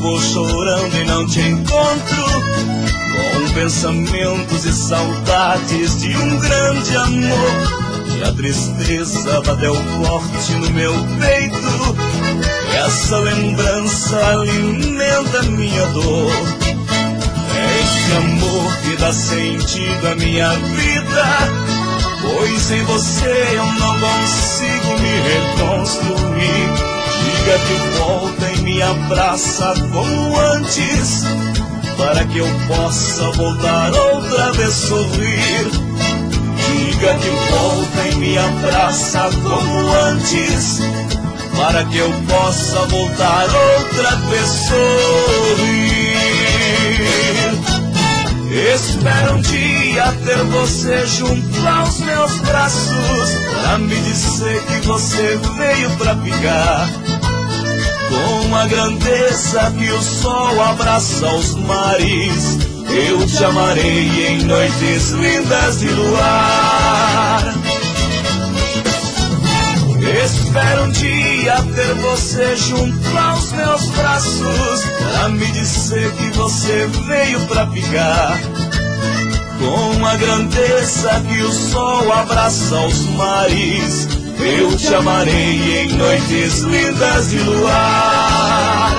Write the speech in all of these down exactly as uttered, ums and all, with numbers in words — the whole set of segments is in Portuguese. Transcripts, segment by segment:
vou chorando e não te encontro, com pensamentos e saudades de um grande amor. E a tristeza bateu forte no meu peito, essa lembrança alimenta minha dor. É esse amor que dá sentido à minha vida, pois sem você eu não consigo me reconstruir. Diga que volta e me abraça como antes, para que eu possa voltar outra vez sorrir. Diga que volta e me abraça como antes, para que eu possa voltar outra vez sorrir. Espero um dia ter você junto aos meus braços, pra me dizer que você veio pra ficar, com a grandeza que o sol abraça os mares. Eu te amarei em noites lindas de luar. Espero um dia ter você junto aos meus braços, pra me dizer que você veio pra ficar, com a grandeza que o sol abraça os mares. Eu te amarei em noites lindas de luar.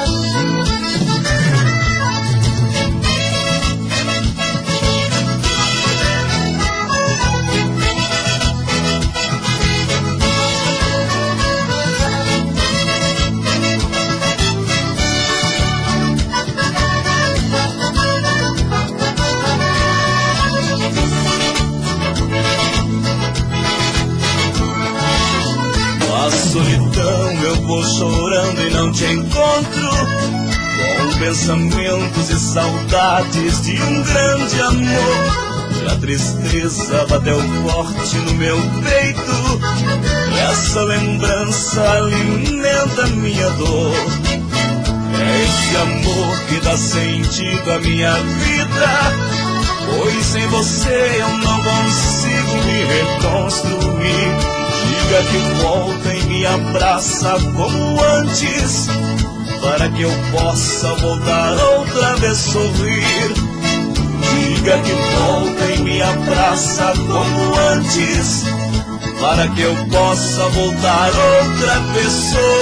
Solidão eu vou chorando e não te encontro, com pensamentos e saudades de um grande amor. E a tristeza bateu forte no meu peito, essa lembrança alimenta minha dor. É esse amor que dá sentido à minha vida, pois sem você eu não consigo me reconstruir. Diga que volta e me abraça como antes, para que eu possa voltar outra vez sorrir. Diga que volta e me abraça como antes, para que eu possa voltar outra vez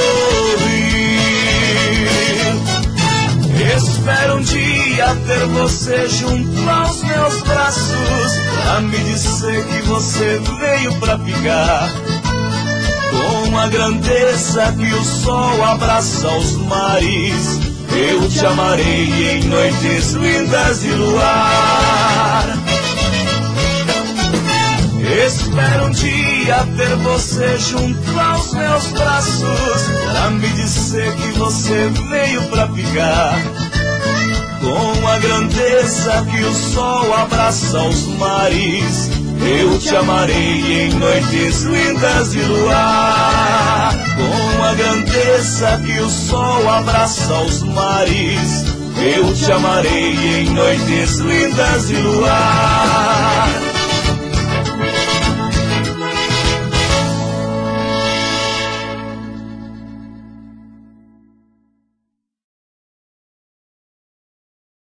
sorrir. Espero um dia ter você junto aos meus braços, pra me dizer que você veio pra ficar, com a grandeza que o sol abraça os mares. Eu te amarei em noites lindas de luar. Espero um dia ter você junto aos meus braços, pra me dizer que você veio pra ficar, com a grandeza que o sol abraça os mares. Eu te amarei em noites lindas de luar, com a grandeza que o sol abraça os mares. Eu te amarei em noites lindas de luar.